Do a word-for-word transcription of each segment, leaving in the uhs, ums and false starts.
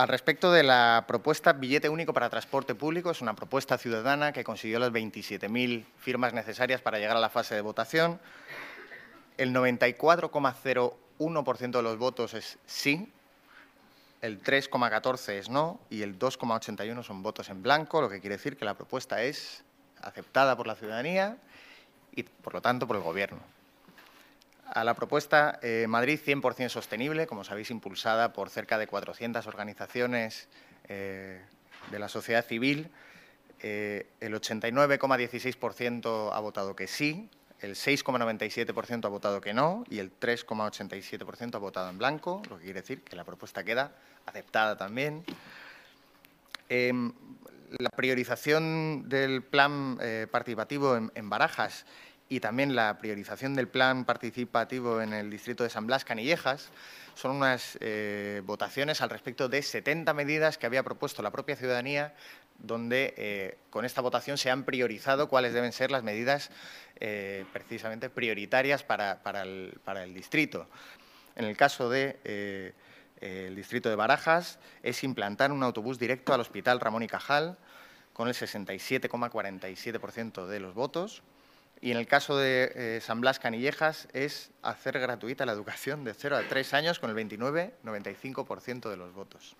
Al respecto de la propuesta Billete Único para Transporte Público, es una propuesta ciudadana que consiguió las veintisiete mil firmas necesarias para llegar a la fase de votación. El noventa y cuatro coma cero uno por ciento de los votos es sí, el tres coma catorce por ciento es no y el dos coma ochenta y uno por ciento son votos en blanco, lo que quiere decir que la propuesta es aceptada por la ciudadanía y, por lo tanto, por el Gobierno. A la propuesta eh, Madrid cien por cien sostenible, como sabéis, impulsada por cerca de cuatrocientas organizaciones eh, de la sociedad civil, eh, el ochenta y nueve coma dieciséis por ciento ha votado que sí, el seis coma noventa y siete por ciento ha votado que no y el tres coma ochenta y siete por ciento ha votado en blanco, lo que quiere decir que la propuesta queda aceptada también. Eh, la priorización del plan eh, participativo en, en Barajas y también la priorización del plan participativo en el distrito de San Blas Canillejas son unas eh, votaciones al respecto de setenta medidas que había propuesto la propia ciudadanía, donde eh, con esta votación se han priorizado cuáles deben ser las medidas eh, precisamente prioritarias para, para, el, para el distrito. En el caso de eh, el distrito de Barajas es implantar un autobús directo al Hospital Ramón y Cajal con el sesenta y siete coma cuarenta y siete por ciento de los votos. Y en el caso de eh, San Blas Canillejas es hacer gratuita la educación de cero a tres años con el veintinueve coma noventa y cinco por ciento de los votos.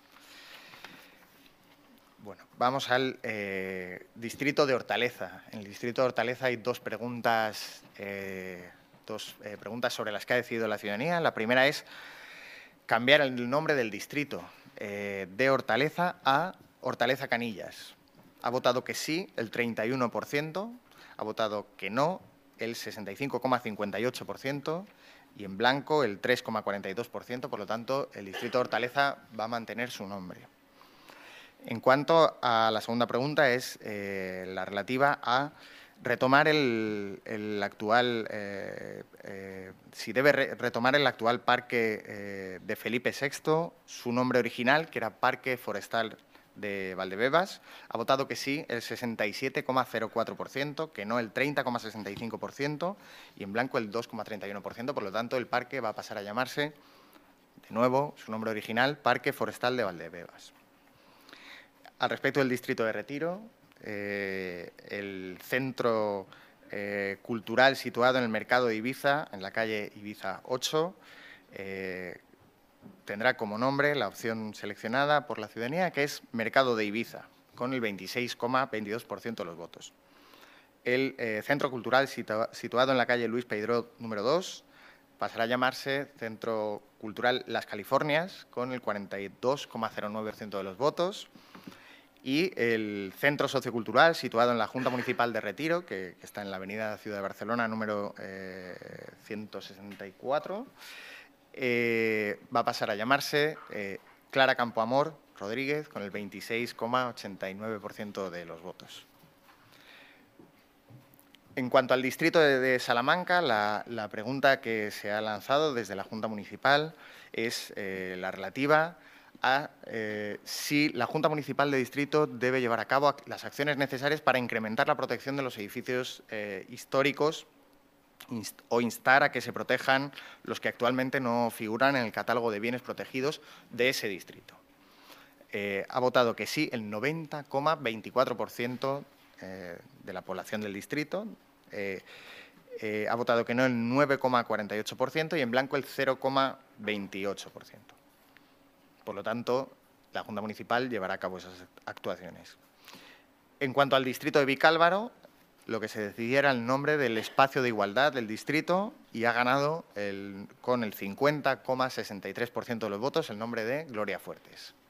Bueno, vamos al eh, distrito de Hortaleza. En el distrito de Hortaleza hay dos preguntas, eh, dos, eh, preguntas sobre las que ha decidido la ciudadanía. La primera es cambiar el nombre del distrito eh, de Hortaleza a Hortaleza Canillas. Ha votado que sí el treinta y uno por ciento. Ha votado que no el sesenta y cinco coma cincuenta y ocho por ciento y en blanco el tres coma cuarenta y dos por ciento. Por lo tanto, el distrito de Hortaleza va a mantener su nombre. En cuanto a la segunda pregunta, es eh, la relativa a retomar el, el actual, eh, eh, si debe re retomar el actual parque eh, de Felipe sexto, su nombre original, que era Parque Forestal de Valdebebas. Ha votado que sí el sesenta y siete coma cero cuatro por ciento, que no el treinta coma sesenta y cinco por ciento y en blanco el dos coma treinta y uno por ciento. Por lo tanto, el parque va a pasar a llamarse, de nuevo, su nombre original, Parque Forestal de Valdebebas. Al respecto del distrito de Retiro, eh, el centro eh, cultural situado en el mercado de Ibiza, en la calle Ibiza ocho, eh, tendrá como nombre la opción seleccionada por la ciudadanía, que es Mercado de Ibiza, con el veintiséis coma veintidós por ciento de los votos. El eh, centro cultural situa situado en la calle Luis Peiró número dos pasará a llamarse Centro Cultural Las Californias, con el cuarenta y dos coma cero nueve por ciento de los votos. Y el centro sociocultural situado en la Junta Municipal de Retiro, que, que está en la avenida Ciudad de Barcelona, número eh, ciento sesenta y cuatro, Eh, va a pasar a llamarse eh, Clara Campoamor Rodríguez, con el veintiséis coma ochenta y nueve por ciento de los votos. En cuanto al distrito de, de Salamanca, la, la pregunta que se ha lanzado desde la Junta Municipal es eh, la relativa a eh, si la Junta Municipal de Distrito debe llevar a cabo las acciones necesarias para incrementar la protección de los edificios eh, históricos o instar a que se protejan los que actualmente no figuran en el catálogo de bienes protegidos de ese distrito. Eh, ha votado que sí el noventa coma veinticuatro por ciento eh, de la población del distrito, eh, eh, ha votado que no el nueve coma cuarenta y ocho por ciento y en blanco el cero coma veintiocho por ciento. Por lo tanto, la Junta Municipal llevará a cabo esas actuaciones. En cuanto al distrito de Vicálvaro, lo que se decidía era el nombre del espacio de igualdad del distrito y ha ganado el, con el cincuenta coma sesenta y tres por ciento de los votos el nombre de Gloria Fuertes.